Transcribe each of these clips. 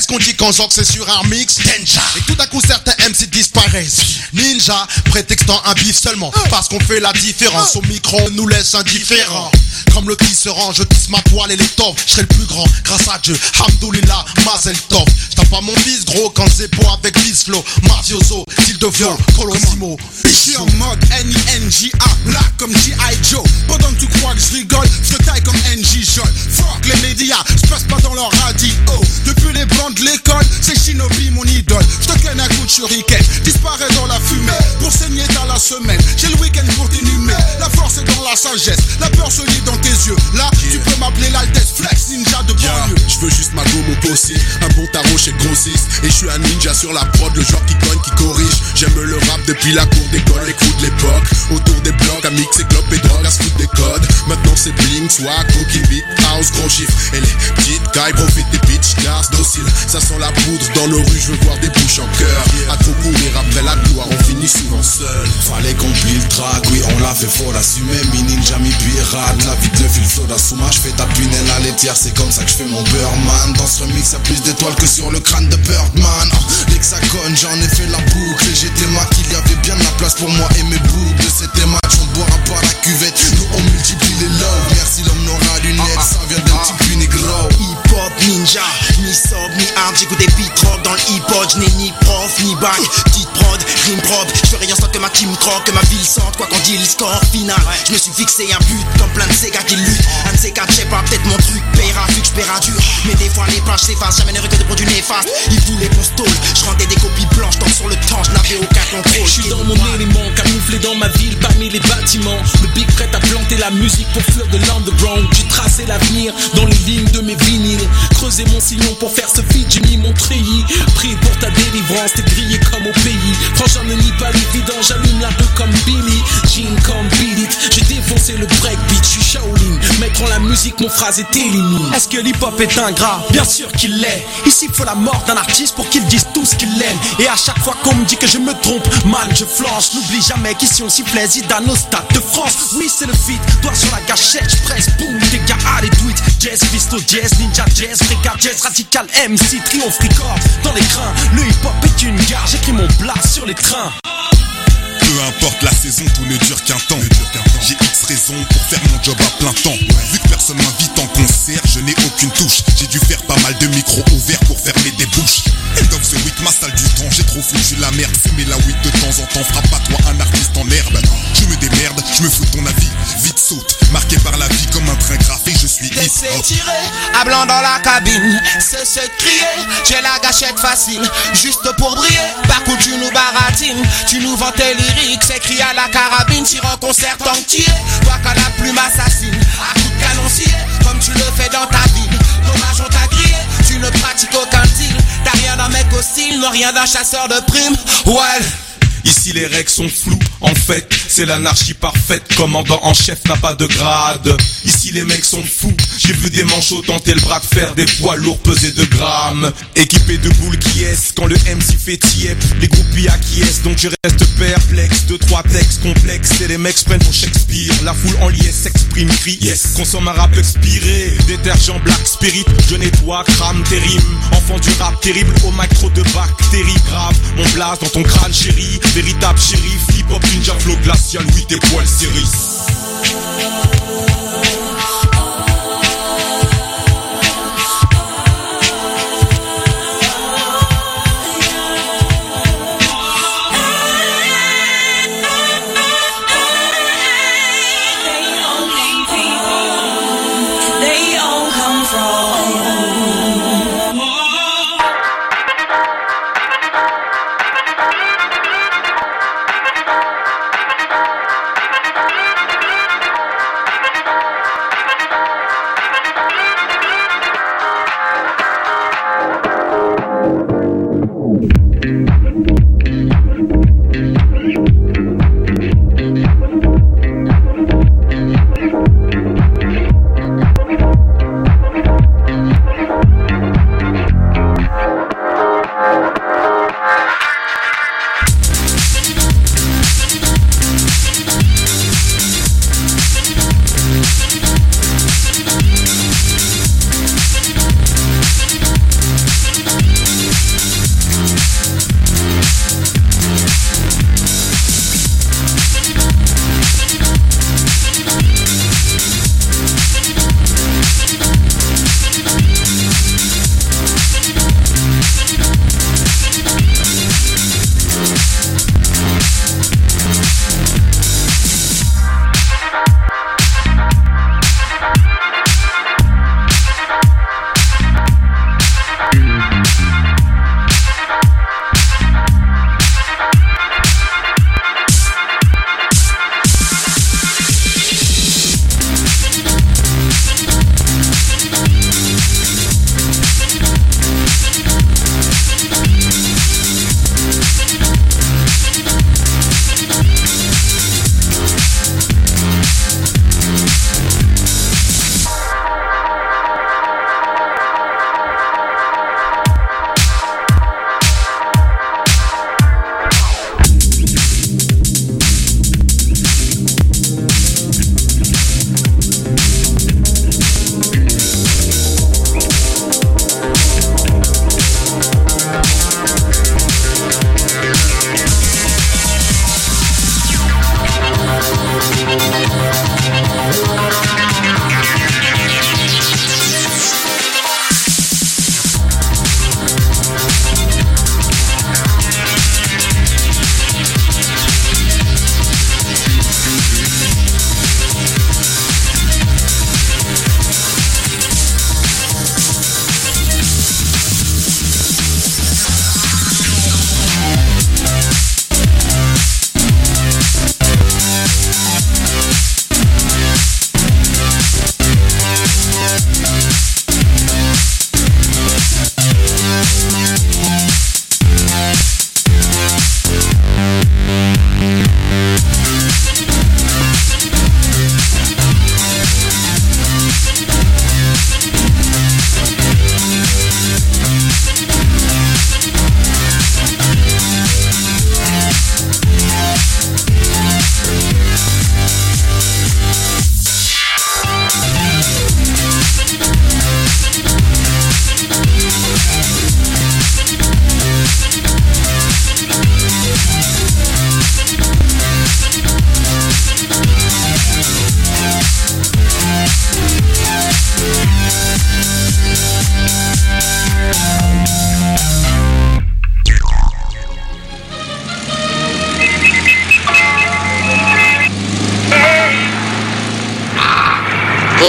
qu'on dit qu'en genre c'est sur un mix Danger. Et tout à coup certains MC disparaissent. Ninja, prétextant un bif seulement parce qu'on fait la différence. Au micro on nous laisse indifférents. Comme le tisserand, je tisse ma toile et l'étoffe. Je serai le plus grand, grâce à Dieu. Hamdoulillah, Mazel Tov. J'tape pas mon fils gros quand c'est beau avec Bisflo. Mafioso, style de flow, Colosimo. J'suis en mode N-I-N-J-A, black comme G.I. Joe. Pendant que tu crois que je rigole, je te taille comme N.J. Joel. Fuck les médias, j'passe pas dans leur radio. Depuis les bancs de l'école, c'est Shinobi mon idole. J'te clane un coup de shuriken, disparaît dans la fumée. Pour saigner dans la semaine, j'ai le week-end pour t'inhumer. La force est dans la sagesse, la peur se lit dans tes yeux. Là, tu peux m'appeler l'Altesse Flex Ninja de banlieue. J'veux juste ma gomme au possi, un bon tarot chez Grossiste. Et j'suis un ninja sur la prod, le genre qui cogne, qui corrige. J'aime le rap depuis la cour d'école, les coups de l'époque. Autour des blocs, à mixer clopes et drogue, à se foutre des codes. Maintenant c'est bling, swag, cookie beat, house, gros chiffres. Et les petites cailles profitent des bitches, glace, docile. Ça sent la poudre dans nos rues, je veux voir des bouches en cœur. À trop courir après la gloire, on finit souvent seul. Fallait qu'on plie le track, oui on l'a fait, faut l'assumer. Mi ninja, mi pirate, la vie de fil soda sous ma, j'fais ta punelle à laitière, c'est comme ça que j'fais mon beurre man. Dans ce remix y'a plus d'étoiles que sur le crâne de Birdman. L'hexagone, j'en ai fait la boucle. Et j'étais maquille, il y avait bien de la place pour moi et mes boucles. C'était match, on boira pas la cuvette. Nous on multiplie les love. Merci l'homme n'aura lunettes, ça vient d'un petit puny gros. Hip-hop ninja, ni sob, ni hard. J'écoute des beat rock dans le hip-hop. J'n'ai ni prof, ni bac. Petite prod, rime propre. J'fais rien sans que ma team croque, que ma ville sente. Quoi qu'on dit le score final. J'me suis fixé un but comme plein de ces gars qui luttent. Un de ces quatre, j'sais pas, peut-être mon truc paiera vu que j'paierai dur. Mais des fois les pages s'effacent, jamais n'heureux que de produits néfastes. Ils voulaient qu'on stole, j'rendais des copies blanches. Tant sur le temps, j'n'avais aucun contrôle. J'suis dans mon élément, camouflé dans ma ville parmi les bâtiments. Le big prêt à planter la musique pour fleur de l'underground. J'ai tracé l'avenir dans les lignes de mes vinyles. Creusé mon sillon pour faire ce feat, j'ai mis mon treillis. Prie pour ta délivrance, t'es grillé comme au pays. Franchement ne nie pas l'évident, j'allume la peu comme Billy Jean comme Beat It. J'ai défoncé le breakbeat, j'suis Shaolin. Maître en la musique, mon phrase est élimine. Est-ce que l'hip-hop est ingrat? Bien sûr qu'il l'est. Ici faut la mort d'un artiste pour qu'il dise tout ce qu'il aime. Et à chaque fois qu'on me dit que je me trompe, man je flanche. N'oublie jamais qu'ici on sifflait Zidane au stade de France. Oui c'est le feat, doigt sur la gâchette, j'presse, boum, des gars allez do it. Jazz, pisto, jazz, ninja, jazz, breakout, jazz, radical, MC, triomphe, record dans les crins. Le hip-hop est une gare, j'écris mon blast sur les trains. Peu importe la saison, tout ne dure qu'un temps. J'ai X raisons pour faire mon job à plein temps. Vu que personne m'invite en concert, je n'ai aucune touche. J'ai dû faire pas mal de micros ouverts pour fermer des bouches. End of the week, ma salle du temps, j'ai trop foutu la merde. Fumer la weed de temps en temps, frappe à toi un artiste en herbe. Je me démerde, je me fous de ton avis. Vite saute, marqué par la vie comme un train graffé, je suis laissez tirer, à blanc dans la cabine. C'est ce crier, j'ai la gâchette facile. Juste pour briller, par contre tu nous baratines. Tu nous vends tes lyriques, c'est écrit à la carabine. Tire en concert tant que tu es, toi qu'à la plume assassine. À coup de canon scié, comme tu le fais dans ta ville. Dommage on t'a grillé, tu ne pratiques aucun deal. T'as rien d'un mec hostile, non rien d'un chasseur de primes. Ouais. Ici les règles sont floues, en fait, c'est l'anarchie parfaite. Commandant en chef n'a pas de grade. Ici les mecs sont fous, j'ai vu des manchots tenter le bras de fer, des poids lourds pesés de grammes. Équipés de boules qui est quand le MC fait tiep, les groupies acquiescent, donc je reste perplexe. 2-3 textes complexes, et les mecs se prennent pour Shakespeare. La foule en liesse s'exprime, crie, yes. Consomme un rap expiré, détergent Black Spirit. Je nettoie, crame tes rimes, enfant du rap terrible, au mic trop de bactéries graves. Mon blast dans ton crâne chéri, véritable shérif, hip-hop, ninja, flow glacial, oui tes poils céris.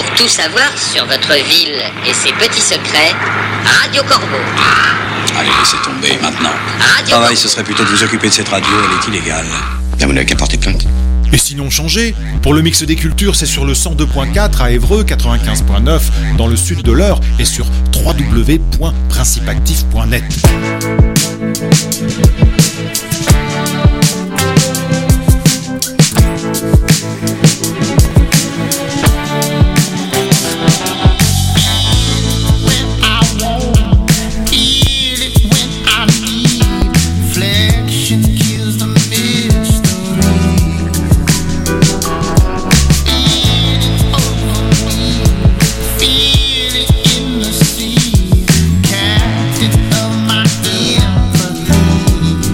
Pour tout savoir sur votre ville et ses petits secrets, Radio Corbeau. Allez, laissez tomber maintenant. Radio Travail, Corbeau. ce serait plutôt de vous occuper de cette radio, elle est illégale. Bien, vous n'avez qu'à porter plainte. Et sinon changez. Pour le mix des cultures, c'est sur le 102.4 à Évreux, 95.9 dans le sud de l'Eure et sur www.principactif.net. Captain of my empathy.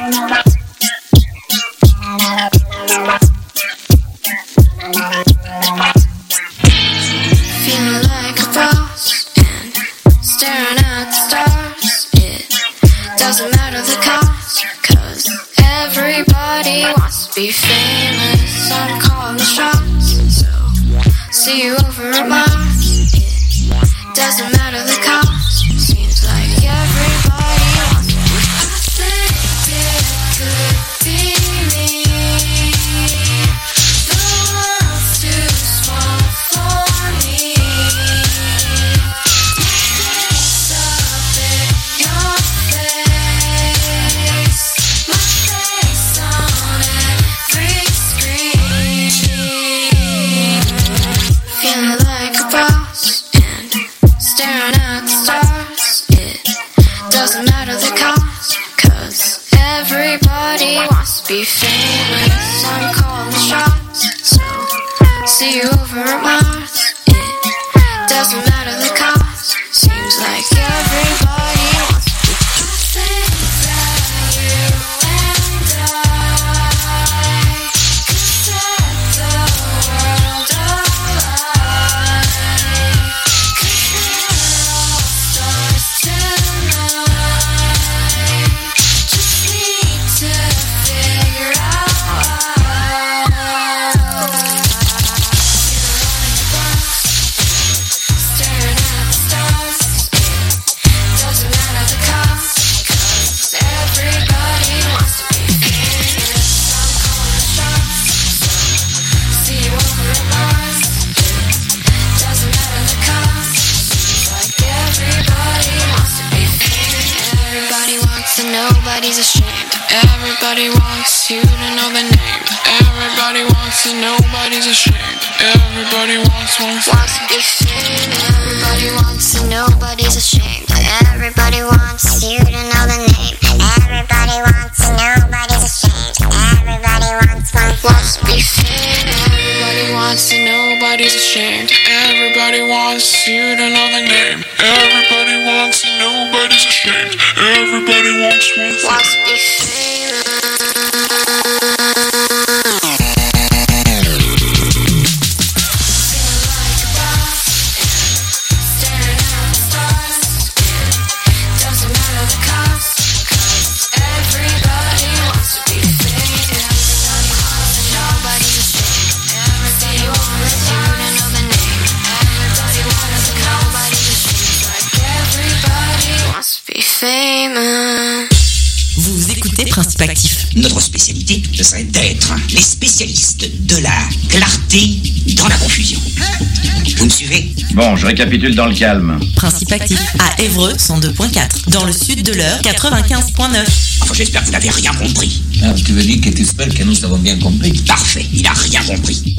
Feeling like a boss and staring at the stars. It doesn't matter the cost, 'cause everybody wants to be famous. I'm calling the shots, so see you over at Mars. It doesn't matter the cost, seems like everybody wants to be. I think it could be me. The world's too small for me. It's up in your face, my face on every screen. Feeling like a boss and staring at the stars. It doesn't matter the cost, 'cause everybody wants to be famous. I'm calling the shots, so see you over at Mars. It doesn't matter the cost, seems like everybody wants to be. I think that you and I could set the world alight. 'Cause we're all stars tonight. Just need to figure out why. Staring at the stars. Doesn't matter the cost, 'cause everybody wants to be famous. I'm calling the shots, so see you over at Mars. Doesn't matter the cost, seems like everybody wants to be famous. Everybody wants and nobody's ashamed. Everybody wants you to know the name. Everybody wants and nobody's ashamed. Everybody wants to be famous. Everybody wants and nobody's ashamed. Everybody wants you to know the name. Everybody wants and nobody's ashamed. Everybody wants to be famous. Everybody wants and nobody's ashamed. Everybody wants you to know the name. Everybody wants and nobody's ashamed. Everybody wants to be famous. Vous écoutez Principe Actif. Notre spécialité, ce serait d'être les spécialistes de la clarté dans la confusion. Vous me suivez? Bon, je récapitule dans le calme. Principe Actif à Évreux 102.4. Dans le sud de l'Eure 95.9. Enfin, j'espère que vous n'avez rien compris. Ah, tu veux dire que tu espères que nous avons bien compris? Parfait, il a rien compris.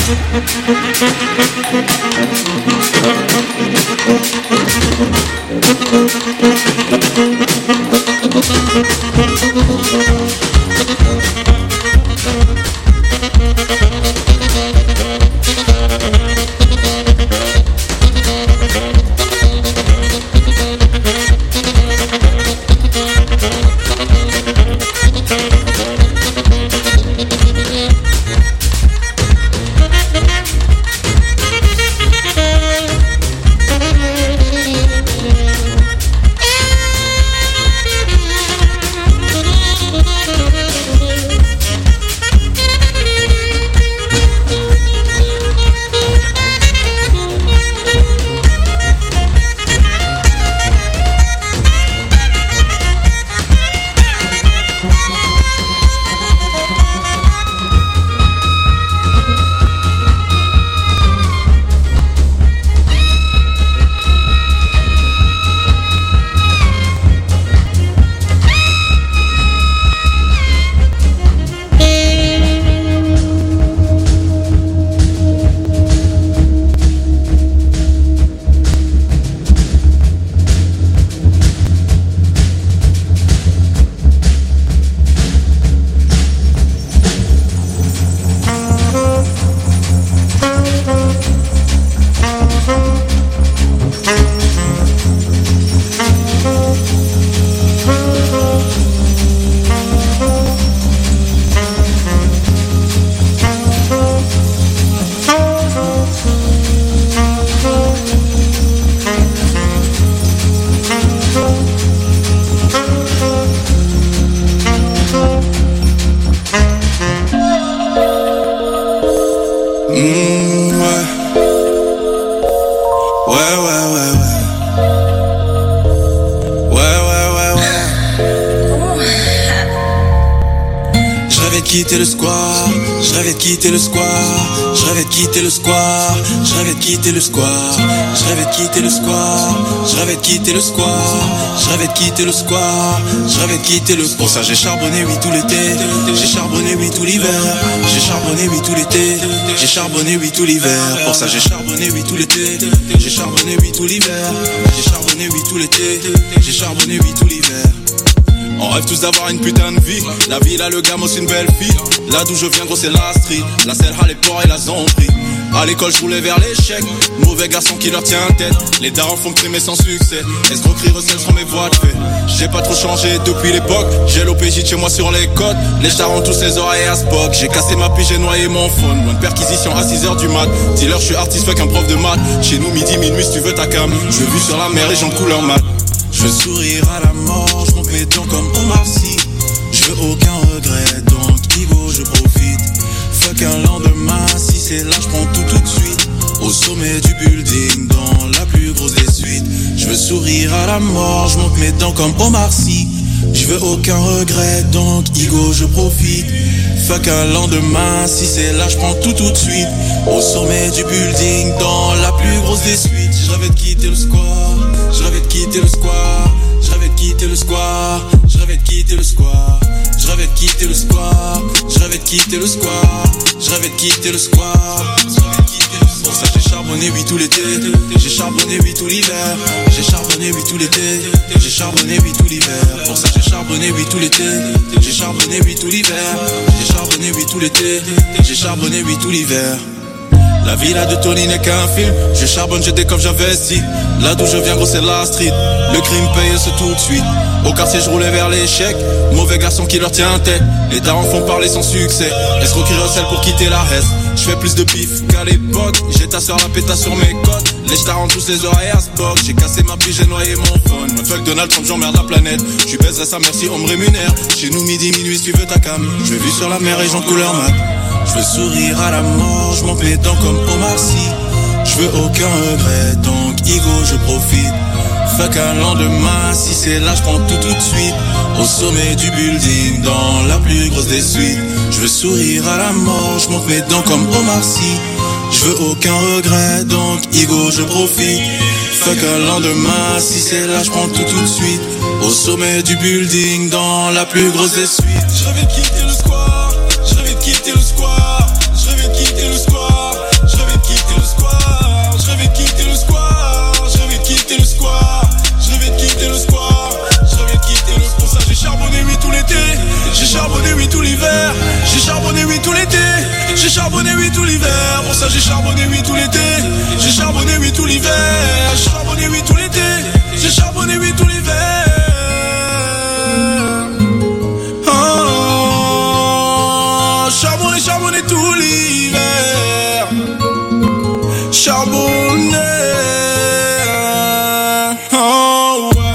quitter le square, je rêvais de quitter le square, je rêvais de quitter le square, je rêvais de quitter le square, je rêvais de quitter le square, je rêvais de quitter le square, je rêvais de quitter le square, je rêvais de quitter le. Pour ça j'ai charbonné oui tout l'été, j'ai charbonné oui tout l'hiver, j'ai charbonné oui tout l'été, j'ai charbonné oui tout l'hiver. Pour ça j'ai charbonné oui tout l'été, j'ai charbonné oui tout l'hiver, j'ai charbonné oui tout l'été, j'ai charbonné oui tout l'hiver. On rêve tous d'avoir une putain de vie. La ville a le gamme aussi une belle fille. Là d'où je viens gros c'est la street. La Selha, les porcs et la zombie. À l'école je roulais vers l'échec. Mauvais garçon qui leur tient tête. Les darons font primer sans succès. Escroquerie recèle sur mes voies de fait. J'ai pas trop changé depuis l'époque. J'ai l'OPJ de chez moi sur les côtes. Les stars ont tous les oreilles à Spock. J'ai cassé ma pige, j'ai noyé mon phone. Loin de perquisition à 6h du mat. Dealer je suis artiste fuck un prof de maths. Chez nous midi minuit si tu veux ta cam. Je vis sur la mer et j'en couleur mat. Je veux sourire à la mort, je monte mes dents comme Omar Sy. Je veux aucun regret, donc Igo je profite. Fuck un lendemain, si c'est là je prends tout de suite. Au sommet du building, dans la plus grosse des suites. Je veux sourire à la mort, je monte mes dents comme Omar Sy. Je veux aucun regret, donc Igo je profite. Fuck un lendemain, si c'est là je prends tout de suite. Au sommet du building, dans la plus grosse des suites. Je rêvais de quitter le square. Je rêvais de quitter le square, je rêvais de quitter le square, je rêvais de quitter le square, je rêvais de quitter le square, je rêvais de quitter le square, je rêvais de quitter le square. Pour ça j'ai charbonné oui tout l'été, j'ai charbonné oui tout l'hiver, j'ai charbonné oui tout l'été, j'ai charbonné oui tout l'hiver. Pour ça j'ai charbonné oui tout l'été, j'ai charbonné oui tout l'hiver, j'ai charbonné oui tout l'été, j'ai charbonné oui tout l'hiver. La villa de Tony n'est qu'un film. Je charbonne, je décoffre, j'investis. Là d'où je viens gros c'est la street. Le crime paye ce tout de suite. Au quartier je roulais vers l'échec. Mauvais garçon qui leur tient tête. Les darons font parler sans succès. Escroquerie recèle pour quitter la reste. Je fais plus de pif qu'à l'époque. J'ai ta soeur la pétasse sur mes côtes. Les stars ont tous les oreilles à Spock. J'ai cassé ma pige, j'ai noyé mon phone. Moi fuck Donald Trump, j'emmerde la planète. Je baiserai sa mère si on me rémunère. Chez nous midi minuit si tu veux ta cam. Je vis sur la mer et j'en couleur mat. Je veux sourire à la mort, je monte mes dents comme Omar Sy. Je veux aucun regret, donc Igo je profite. Fuck un lendemain, si c'est là je prends tout de suite. Au sommet du building, dans la plus grosse des suites. Je veux sourire à la mort, je monte mes dents comme Omar Sy. Je veux aucun regret, donc Igo je profite. Fuck un lendemain, si c'est là je prends tout de suite. Au sommet du building, dans la plus grosse des suites. Je rêvais de quitter le square, je rêvais de quitter le square, je rêvais de quitter le square, oui tout l'hiver. J'ai charbonné oui tout l'été. J'ai charbonné oui tout l'hiver. Pour ça j'ai charbonné oui tout l'été. J'ai charbonné oui tout l'hiver. J'ai charbonné oui tout l'été. J'ai charbonné oui tout l'hiver. Oh, charbonné, charbonné tout l'hiver. Charbonné. Oh ouais.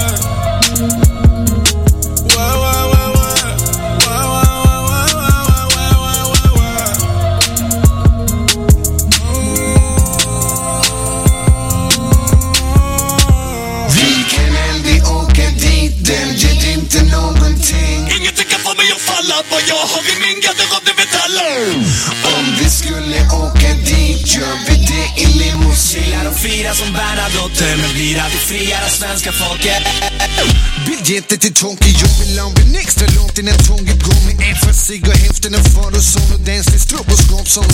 Ingenting kan få mig att falla. Vad jag har i min garderob, det vet alla. Om vi skulle åka dit gör vi det i limousin. Gillar att fira som Bernadotte, men blir aldrig friare svenska folket. Biljetter till Tonky, jag vill ha en extra långt innan tåget går. Med en för sig och hälften av far och son och dans till stroboskop som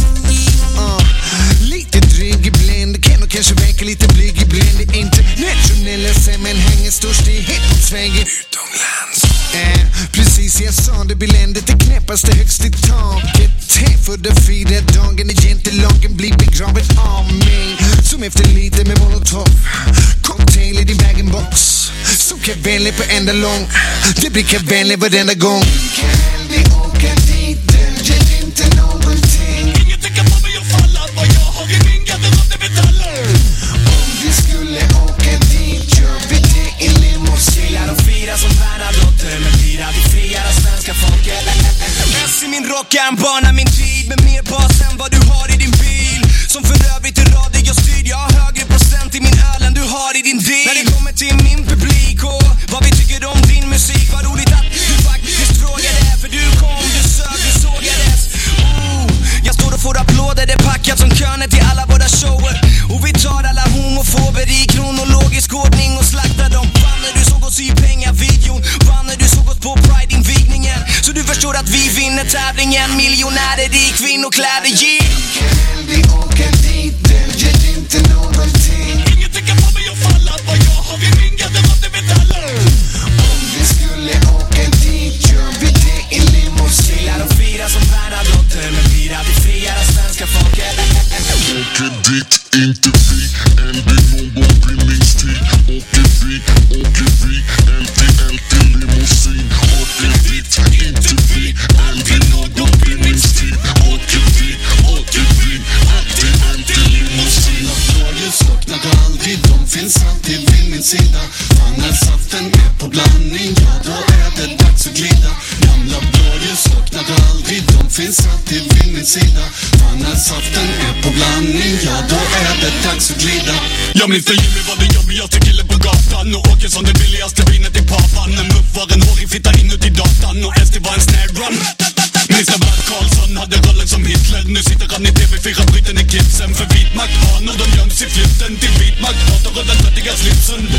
lite dryg ibland. Kan och kanske verka lite blyg ibland. Det internationella sammanhanget störst i hiphop-Sverige utomlands. Precis, jag sa det, biländet det knäppaste högst i taket. För det fira dagen när jentelagen blir begraven av mig. Som efter lite med molotov, cocktail i din bag-in-box. Så kavaller på enda lång, det blir kavaller varenda gång. Vi kan aldrig åka dit, döljer inte någonting. Ingenting kan få mig att falla. Vad jag har i min garderob, det vet alla. Om vi skulle åka dit gör vi det i limousin. Gillar att fira som Bernadotte, men blir aldrig friare svenska folket. Messi min rock är en bana min tid, med mer bas än vad du har i din bil. Som för övrigt är radiostyrd, jag har högre procent i min öl än du har i din bil. När det kommer till min publik och vad vi tycker om din musik. Vad roligt att du faktiskt frågade, för du kom, du sög, du sågades. Jag står och får applåder, det är packat som köner till alla våra shower. Och vi tar alla homofober i kronologisk ordning och slaktar dem. Fan när du såg oss i pengavideon, fan när du såg oss på Pride-invigningen. Så du förstår att vi vinner tävlingen, miljonärer i kvinnokläder, yeah. Vi kan aldrig åka dit, döljer inte någonting. Ingenting kan få mig att falla. Vad jag har i min garderob, det vet alla. Om vi skulle åka dit gör vi det i limousin. Gillar att fira som Bernadotte, men blir aldrig friare svenska folket. Åker dit, inte vi, än det någon blir minst tid. Åker vi, en till limousin. Åker dit, inte vi, än det någon blir minst tid. Åker vi, en till limousin. Blåljus slocknar aldrig, de finns alltid vid min sida. Fan när saften är på blandning, ja då är det dags att glida. Gamla blåljus slocknar aldrig, de finns alltid vid min sida. Fan när saften är på blandning, ja då är det dags att glida. Jag minns när Jimmy var den jobbigaste killen på gatan. Och åker som det billigaste vinet i papan. En muff var en hårig fitta inuti datan. Och SD var en snare drum. Minns när Bert Karlsson hade rollen som Hitler. Nu sitter han i TV4, bryter ner kidsen. För vit makt har och de göms i flytten till vit makt. Hatar och den tvättiga slipsen.